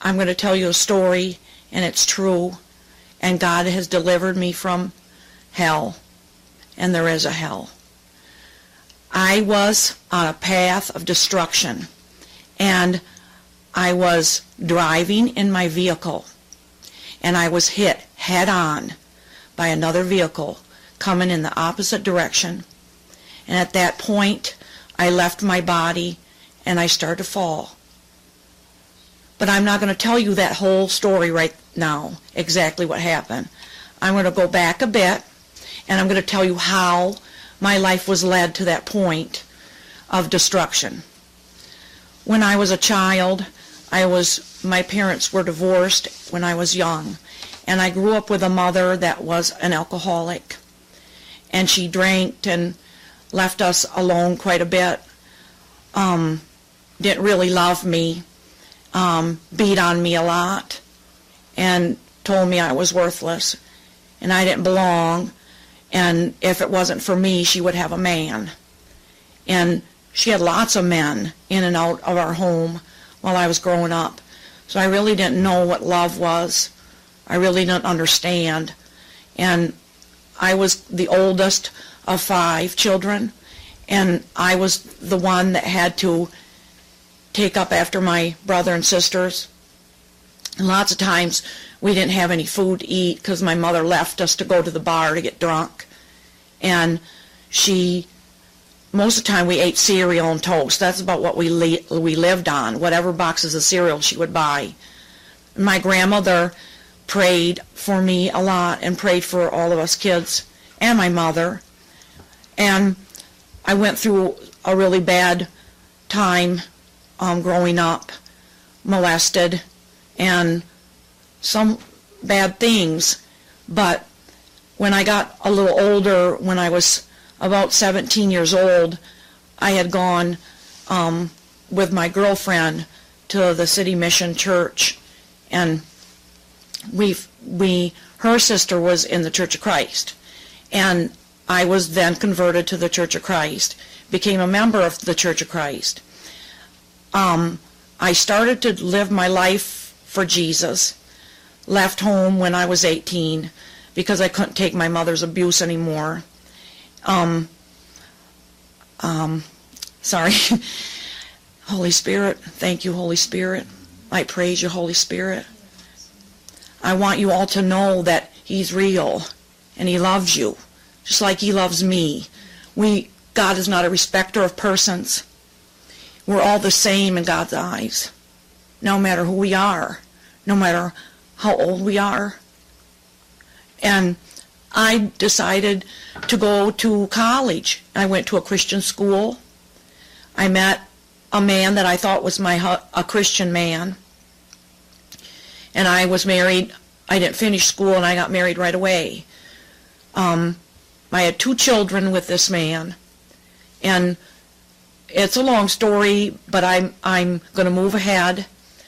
I'm going to tell you a story, and it's true, and God has delivered me from hell, and there is a hell. I was on a path of destruction, and I was driving in my vehicle, and I was hit head on by another vehicle coming in the opposite direction. And at that point, I left my body and I started to fall. But I'm not going to tell you that whole story right now, exactly what happened. I'm going to go back a bit, and I'm going to tell you how my life was led to that point of destruction. When I was a child, my parents were divorced when I was young, and I grew up with a mother that was an alcoholic, and she drank and left us alone quite a bit, didn't really love me, beat on me a lot, and told me I was worthless, and I didn't belong, and if it wasn't for me, she would have a man. And she had lots of men in and out of our home while I was growing up. So I really didn't know what love was. I really didn't understand. And I was the oldest of 5 children, and I was the one that had to take up after my brother and sisters. And lots of times we didn't have any food to eat because my mother left us to go to the bar to get drunk. And most of the time we ate cereal and toast. That's about what we lived on, whatever boxes of cereal she would buy. My grandmother prayed for me a lot and prayed for all of us kids and my mother. And I went through a really bad time growing up, molested, and some bad things. But when I got a little older, when I was about 17 years old, I had gone with my girlfriend to the City Mission Church, and her sister was in the Church of Christ, and I was then converted to the Church of Christ, became a member of the Church of Christ. I started to live my life for Jesus, left home when I was 18 because I couldn't take my mother's abuse anymore. Sorry. Holy Spirit, thank you, Holy Spirit. I praise you, Holy Spirit. I want you all to know that He's real and He loves you, just like He loves me. God is not a respecter of persons. We're all the same in God's eyes, no matter who we are, no matter how old we are. And I decided to go to college. I went to a Christian school. I met a man that I thought was a Christian man. And I was married. I didn't finish school, and I got married right away. I had 2 children with this man. And it's a long story, but I'm going to move ahead.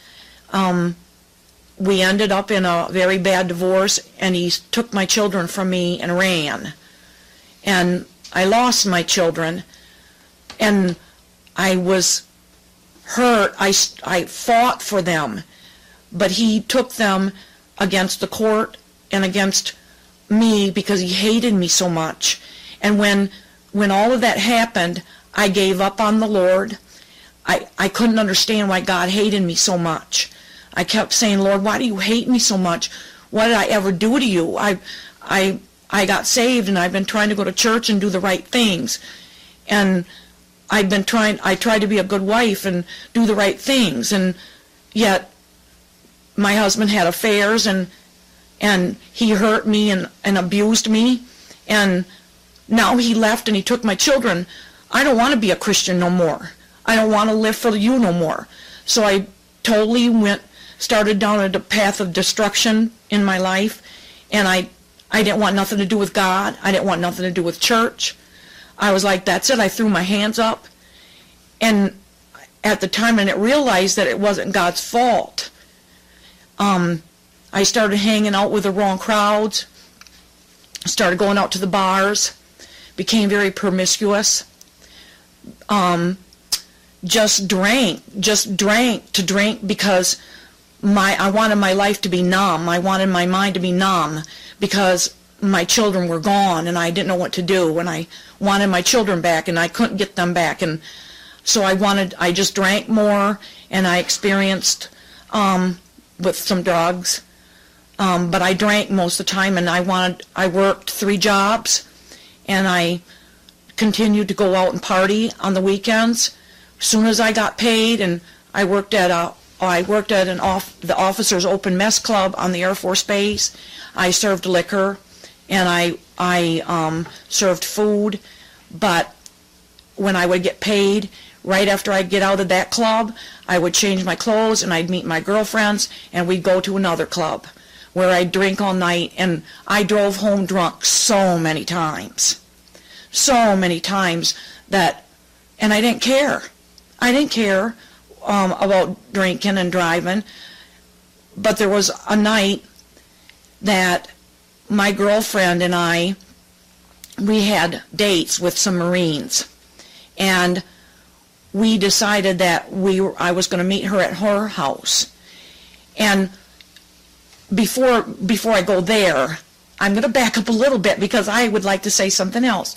We ended up in a very bad divorce, and he took my children from me and ran. And I lost my children, and I was hurt. I fought for them, but he took them against the court and against me because he hated me so much. And when all of that happened, I gave up on the Lord. I couldn't understand why God hated me so much. I kept saying, Lord, why do you hate me so much? What did I ever do to you? I got saved, and I've been trying to go to church and do the right things. And I tried to be a good wife and do the right things. And yet my husband had affairs, and he hurt me and abused me. And now he left and he took my children. I don't want to be a Christian no more. I don't want to live for you no more. So I totally started down a path of destruction in my life, and I didn't want nothing to do with God. I didn't want nothing to do with church. I was like, that's it. I threw my hands up. And at the time, I didn't realize that it wasn't God's fault. I started hanging out with the wrong crowds, started going out to the bars, became very promiscuous, just drank to drink because I wanted my life to be numb. I wanted my mind to be numb because my children were gone and I didn't know what to do, and I wanted my children back and I couldn't get them back. And so I just drank more, and I experienced with some drugs. But I drank most of the time, and I worked 3 jobs, and I continued to go out and party on the weekends. As soon as I got paid, and I worked at the officers' open mess club on the Air Force Base. I served liquor, and I served food. But when I would get paid, right after I'd get out of that club, I would change my clothes, and I'd meet my girlfriends, and we'd go to another club where I'd drink all night. And I drove home drunk so many times that, and I didn't care. I didn't care about drinking and driving. But there was a night that my girlfriend and I, we had dates with some Marines, and we decided that I was going to meet her at her house. And before I go there, I'm going to back up a little bit because I would like to say something else.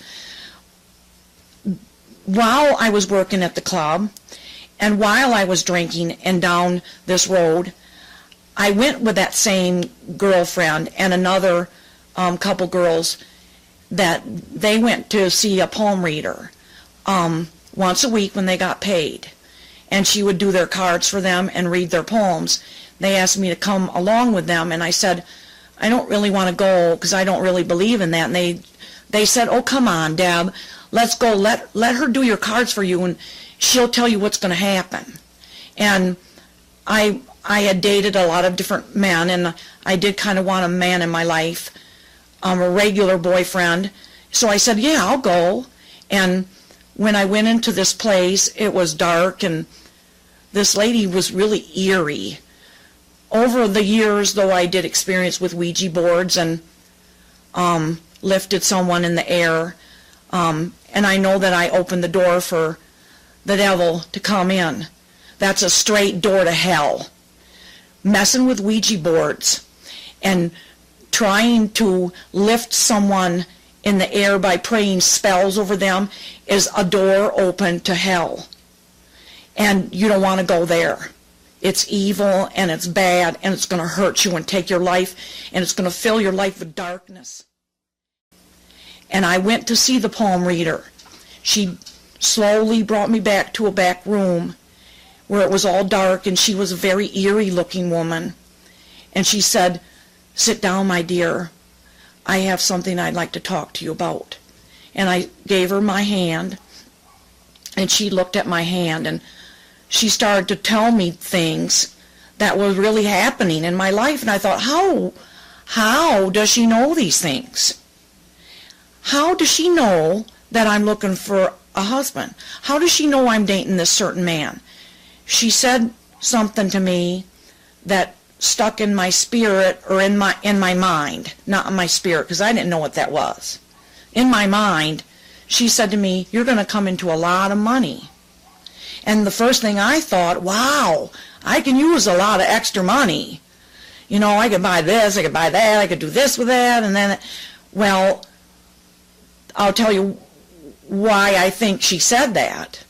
While I was working at the club, and while I was drinking and down this road, I went with that same girlfriend and another couple girls that they went to see a palm reader once a week when they got paid. And she would do their cards for them and read their palms. They asked me to come along with them, and I said, I don't really want to go because I don't really believe in that. And they said, oh, come on, Deb, let's go. Let her do your cards for you, and she'll tell you what's going to happen. And I had dated a lot of different men, and I did kind of want a man in my life, a regular boyfriend. So I said, yeah, I'll go. And when I went into this place, it was dark, and this lady was really eerie. Over the years, though, I did experience with Ouija boards and lifted someone in the air, and I know that I opened the door for the devil to come in. That's a straight door to hell. Messing with Ouija boards and trying to lift someone in the air by praying spells over them is a door open to hell. And you don't want to go there. It's evil, and it's bad, and it's going to hurt you and take your life, and it's going to fill your life with darkness. And I went to see the palm reader. She slowly brought me back to a back room where it was all dark, and she was a very eerie-looking woman. And she said, sit down, my dear. I have something I'd like to talk to you about. And I gave her my hand, and she looked at my hand, and she started to tell me things that were really happening in my life. And I thought, how does she know these things? How does she know that I'm looking for a husband? How does she know I'm dating this certain man? She said something to me that stuck in my spirit, or in my mind, not in my spirit, because I didn't know what that was. In my mind, she said to me, you're going to come into a lot of money. And the first thing I thought, wow, I can use a lot of extra money. You know, I could buy this, I could buy that, I could do this with that, and then, well, I'll tell you why I think she said that.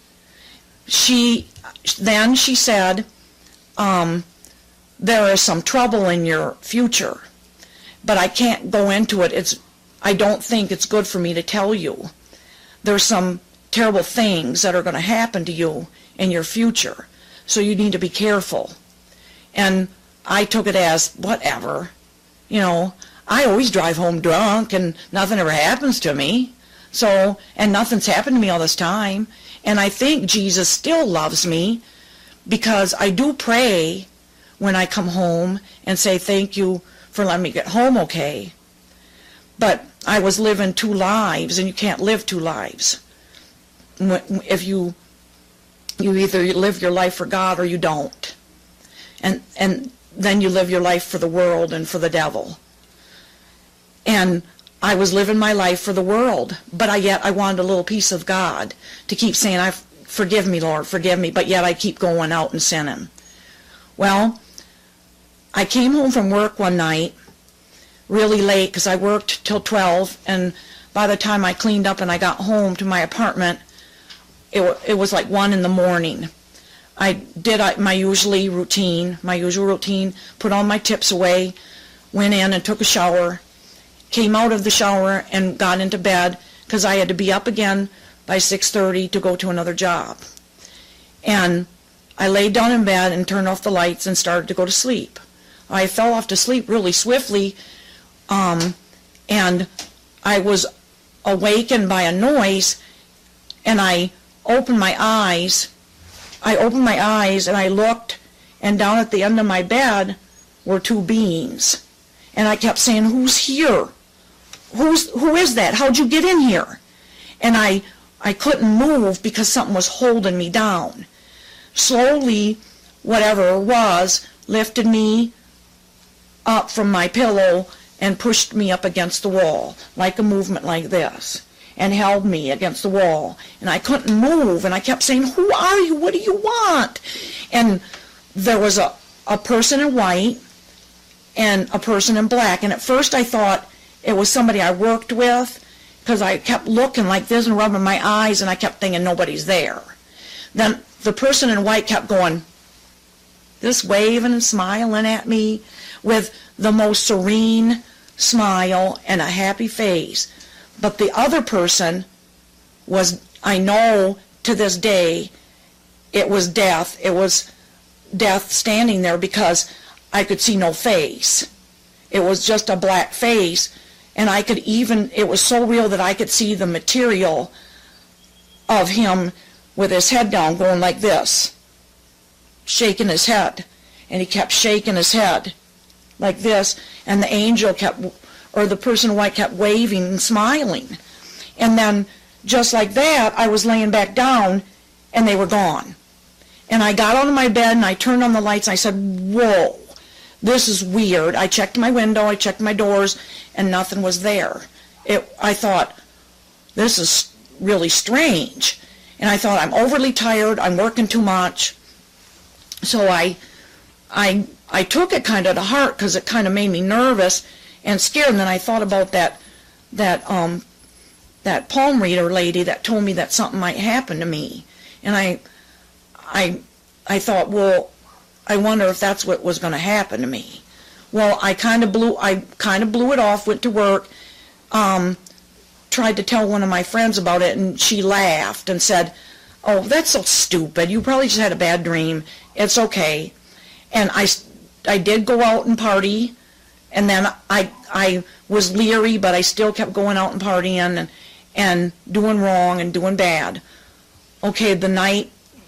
Then she said, there is some trouble in your future, but I can't go into it. I don't think it's good for me to tell you. There's some terrible things that are going to happen to you in your future, so you need to be careful. And I took it as, whatever. You know, I always drive home drunk, and nothing ever happens to me. So, and nothing's happened to me all this time. And I think Jesus still loves me, because I do pray when I come home and say thank you for letting me get home okay. But I was living 2 lives, and you can't live 2 lives. If you either live your life for God or you don't. And then you live your life for the world and for the devil. And I was living my life for the world, but yet I wanted a little piece of God to keep saying, forgive me, Lord, forgive me, but yet I keep going out and sinning. Well, I came home from work one night really late because I worked till 12, and by the time I cleaned up and I got home to my apartment, it was like 1 in the morning. I did my usual routine, put all my tips away, went in and took a shower, came out of the shower and got into bed because I had to be up again by 6:30 to go to another job. And I laid down in bed and turned off the lights and started to go to sleep. I fell off to sleep really swiftly, and I was awakened by a noise, and I opened my eyes and I looked, and down at the end of my bed were 2 beings. And I kept saying, "Who's here? Who is that? How'd you get in here?" And I couldn't move because something was holding me down. Slowly, whatever it was, lifted me up from my pillow and pushed me up against the wall, like a movement like this, and held me against the wall. And I couldn't move, and I kept saying, "Who are you? What do you want?" And there was a person in white and a person in black. And at first I thought it was somebody I worked with, because I kept looking like this and rubbing my eyes, and I kept thinking nobody's there. Then the person in white kept going, this waving and smiling at me with the most serene smile and a happy face. But the other person was, I know to this day, it was death. It was death standing there because I could see no face. It was just a black face, and I could even, it was so real that I could see the material of him with his head down going like this, shaking his head. And he kept shaking his head like this, and the angel kept, or the person in white kept waving and smiling. And then just like that, I was laying back down, and they were gone. And I got out of my bed, and I turned on the lights, and I said, whoa, this is weird. I checked my window, I checked my doors, and nothing was there. I thought, this is really strange. And I thought, I'm overly tired, I'm working too much. So I took it kind of to heart because it kind of made me nervous and scared. And then I thought about that palm reader lady that told me that something might happen to me. And I thought, well, I wonder if that's what was going to happen to me. Well, I kind of blew it off, went to work, tried to tell one of my friends about it, and she laughed and said, oh, that's so stupid. You probably just had a bad dream. It's okay. And I did go out and party, and then I was leery, but I still kept going out and partying and doing wrong and doing bad. Okay, the night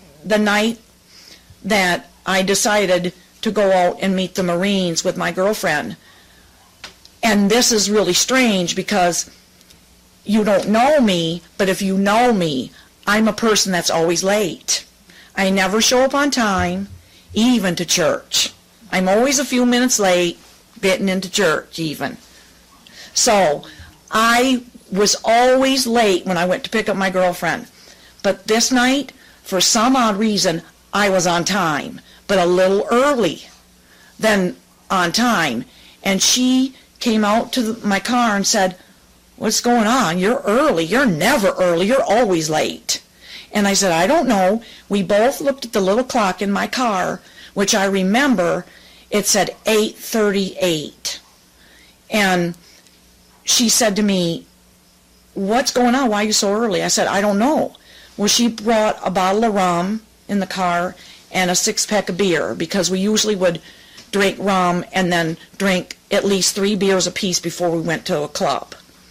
that I decided to go out and meet the Marines with my girlfriend. And this is really strange because you don't know me, but if you know me, I'm a person that's always late. I never show up on time, even to church. I'm always a few minutes late, getting into church even. So I was always late when I went to pick up my girlfriend. But this night, for some odd reason, I was on time, but a little early than on time. And she came out to my car and said, what's going on? You're early. You're never early. You're always late. And I said, I don't know. We both looked at the little clock in my car, which I remember, it said 8:38. And she said to me, what's going on? Why are you so early? I said, I don't know. Well, she brought a bottle of rum in the car and a 6-pack of beer, because we usually would drink rum and then drink at least 3 beers apiece before we went to a club.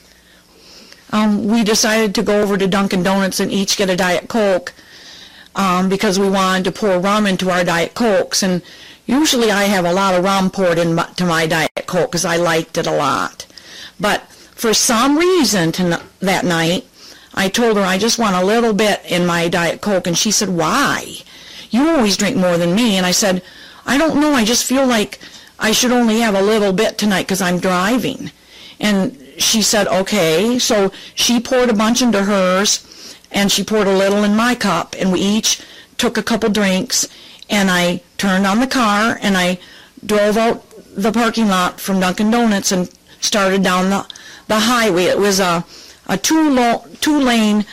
We decided to go over to Dunkin' Donuts and each get a Diet Coke because we wanted to pour rum into our Diet Cokes. And usually I have a lot of rum poured into my Diet Coke because I liked it a lot. But for some reason that night, I told her I just want a little bit in my Diet Coke. And she said, why? You always drink more than me. And I said, I don't know. I just feel like I should only have a little bit tonight because I'm driving. And she said, okay. So she poured a bunch into hers, and she poured a little in my cup, and we each took a couple drinks, and I turned on the car, and I drove out the parking lot from Dunkin' Donuts and started down the highway. It was a two-lane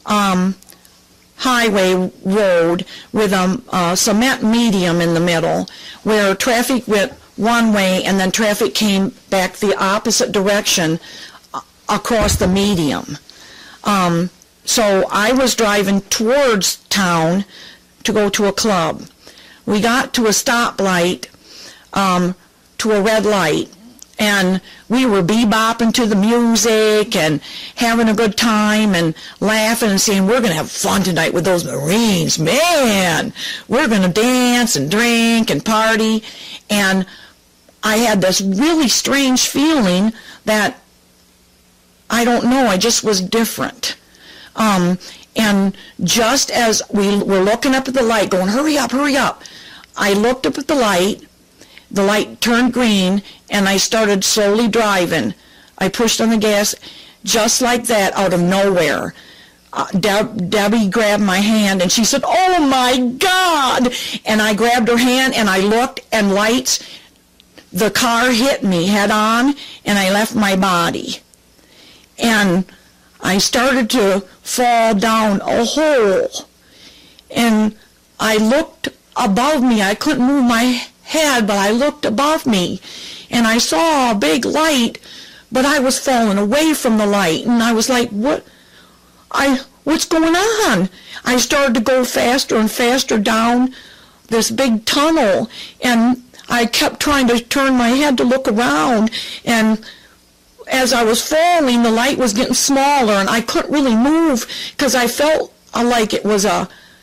highway road with a cement medium in the middle where traffic went one way and then traffic came back the opposite direction across the medium. So I was driving towards town to go to a club. We got to a stoplight, to a red light, and we were bebopping to the music and having a good time and laughing and saying, we're going to have fun tonight with those Marines. Man, we're going to dance and drink and party. And I had this really strange feeling that, I don't know, I just was different. And just as we were looking up at the light, going, hurry up, I looked up at the light turned green, and I started slowly driving. I pushed on the gas, just like that, out of nowhere. Debbie grabbed my hand, and she said, oh my God! And I grabbed her hand, and I looked, and lights, the car hit me head on, and I left my body. And I started to fall down a hole, and I looked above me. I couldn't move my head, but I looked above me, and I saw a big light, but I was falling away from the light, and I was like, what's going on? I started to go faster and faster down this big tunnel, and I kept trying to turn my head to look around, and as I was falling, the light was getting smaller, and I couldn't really move because I felt like it was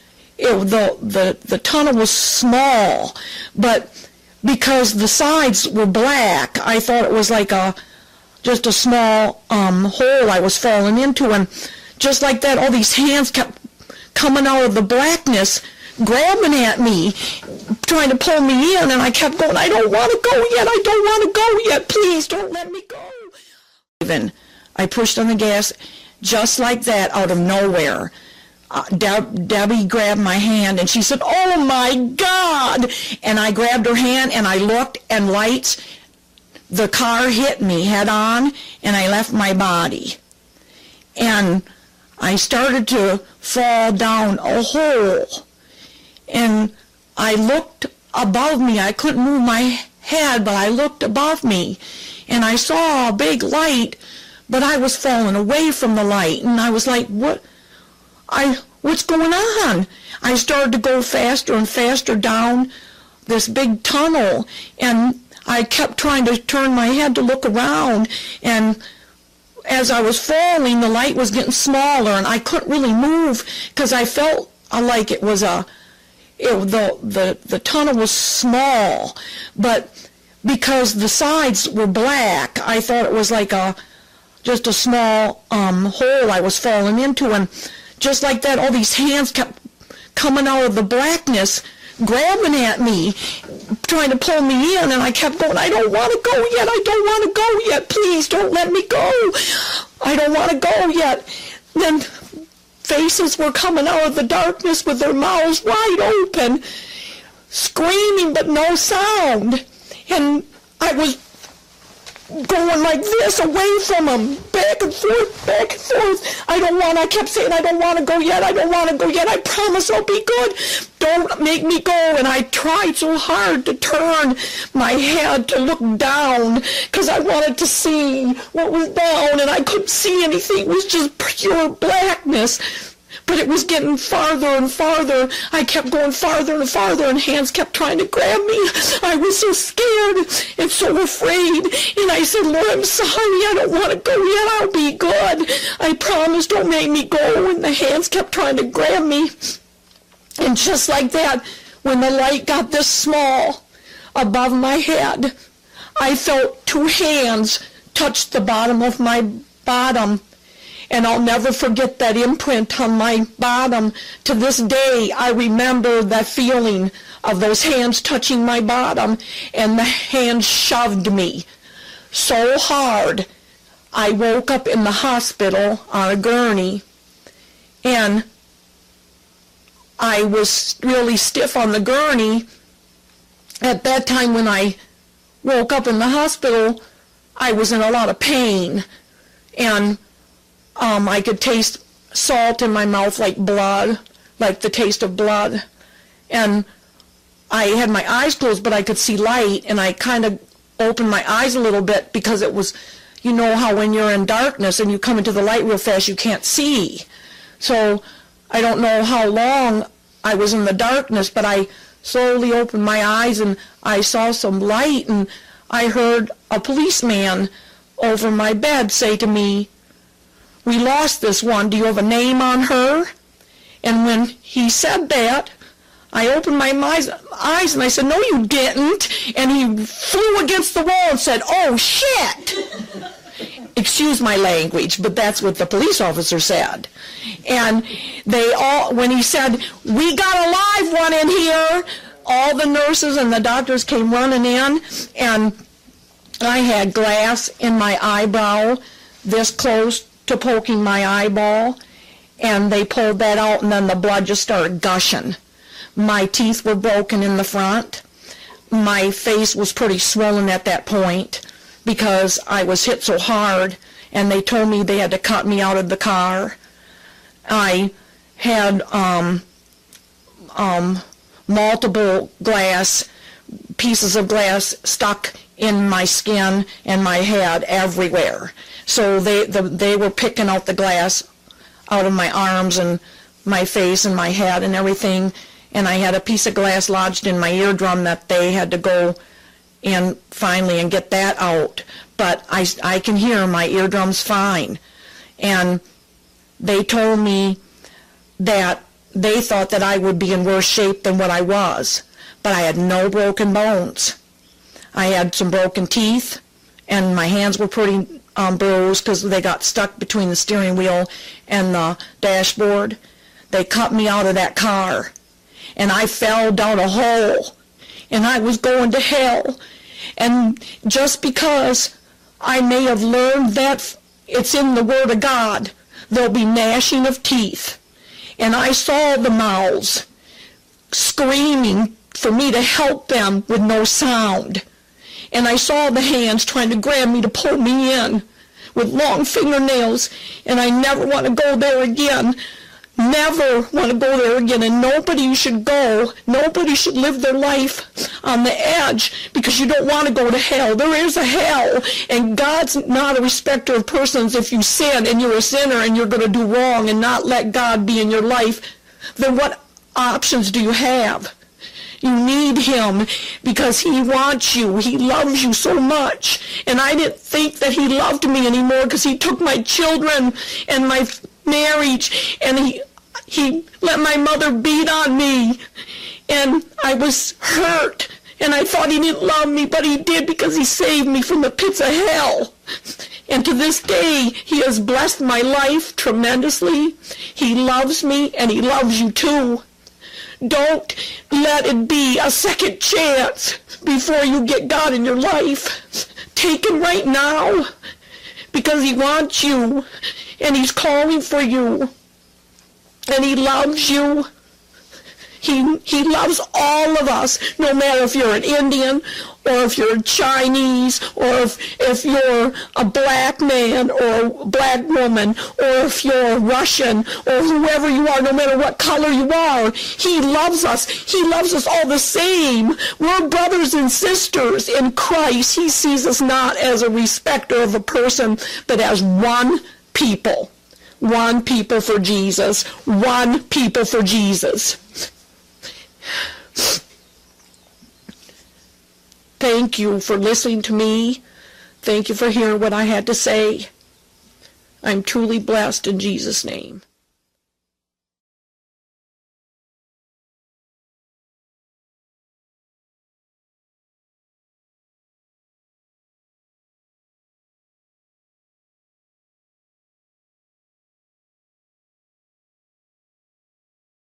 the tunnel was small, but because the sides were black, I thought it was like just a small hole I was falling into, and just like that, all these hands kept coming out of the blackness, grabbing at me, trying to pull me in, and I kept going, I don't want to go yet, please don't let me go. I pushed on the gas, just like that, out of nowhere. Debbie grabbed my hand, and she said, oh my God! And I grabbed her hand, and I looked, and lights, the car hit me head on, and I left my body. And I started to fall down a hole, and I looked above me. I couldn't move my head, but I looked above me, and I saw a big light, but I was falling away from the light, and I was like, what's going on? I started to go faster and faster down this big tunnel, and I kept trying to turn my head to look around, and as I was falling, the light was getting smaller, and I couldn't really move because I felt like it was the tunnel was small, but because the sides were black, I thought it was like just a small hole I was falling into, and just like that, all these hands kept coming out of the blackness, grabbing at me, trying to pull me in, and I kept going, I don't want to go yet, please don't let me go. I don't want to go yet. Then faces were coming out of the darkness with their mouths wide open, screaming but no sound. And I was going like this, away from them, back and forth. I kept saying, I don't want to go yet, I promise I'll be good, don't make me go. And I tried so hard to turn my head to look down, because I wanted to see what was down, and I couldn't see anything, it was just pure blackness. But it was getting farther and farther. I kept going farther and farther, and hands kept trying to grab me. I was so scared and so afraid. And I said, Lord, I'm sorry. I don't want to go yet. I'll be good. I promise, don't make me go. And the hands kept trying to grab me. And just like that, when the light got this small above my head, I felt two hands touch the bottom of my bottom. And I'll never forget that imprint on my bottom. To this day, I remember that feeling of those hands touching my bottom, and the hands shoved me so hard. I woke up in the hospital on a gurney, and I was really stiff on the gurney. At that time, when I woke up in the hospital, I was in a lot of pain, and I could taste salt in my mouth like blood, like the taste of blood. And I had my eyes closed, but I could see light, and I kind of opened my eyes a little bit because it was, you know how when you're in darkness and you come into the light real fast, you can't see. So I don't know how long I was in the darkness, but I slowly opened my eyes and I saw some light, and I heard a policeman over my bed say to me, "We lost this one. Do you have a name on her?" And when he said that, I opened my eyes and I said, "No, you didn't." And he flew against the wall and said, "Oh, shit." Excuse my language, but that's what the police officer said. And they all, when he said, "We got a live one in here," all the nurses and the doctors came running in, and I had glass in my eyebrow this close to poking my eyeball, and they pulled that out, and then the blood just started gushing. My teeth were broken in the front. My face was pretty swollen at that point because I was hit so hard, and they told me they had to cut me out of the car. I had multiple pieces of glass stuck in my skin and my head everywhere. So they were picking out the glass out of my arms and my face and my head and everything. And I had a piece of glass lodged in my eardrum that they had to go in finally and get that out. But I can hear my eardrums fine. And they told me that they thought that I would be in worse shape than what I was. But I had no broken bones. I had some broken teeth, and my hands were pretty bruised because they got stuck between the steering wheel and the dashboard. They cut me out of that car, and I fell down a hole, and I was going to hell. And just because I may have learned that it's in the Word of God, there'll be gnashing of teeth. And I saw the mouths screaming for me to help them with no sound. And I saw the hands trying to grab me to pull me in with long fingernails, and I never want to go there again. Never want to go there again, and nobody should go. Nobody should live their life on the edge because you don't want to go to hell. There is a hell, and God's not a respecter of persons. If you sin and you're a sinner and you're going to do wrong and not let God be in your life, then what options do you have? You need Him because He wants you. He loves you so much. And I didn't think that He loved me anymore because He took my children and my marriage, and he let my mother beat on me. And I was hurt, and I thought He didn't love me, but He did because He saved me from the pits of hell. And to this day, He has blessed my life tremendously. He loves me, and He loves you too. Don't let it be a second chance before you get God in your life. Take Him right now because He wants you, and He's calling for you, and He loves you. He loves all of us, no matter if you're an Indian or if you're Chinese or if you're a black man or a black woman or if you're Russian or whoever you are, no matter what color you are. He loves us. He loves us all the same. We're brothers and sisters in Christ. He sees us not as a respecter of a person, but as one people. One people for Jesus. One people for Jesus. Thank you for listening to me. Thank you for hearing what I had to say. I'm truly blessed in Jesus' name.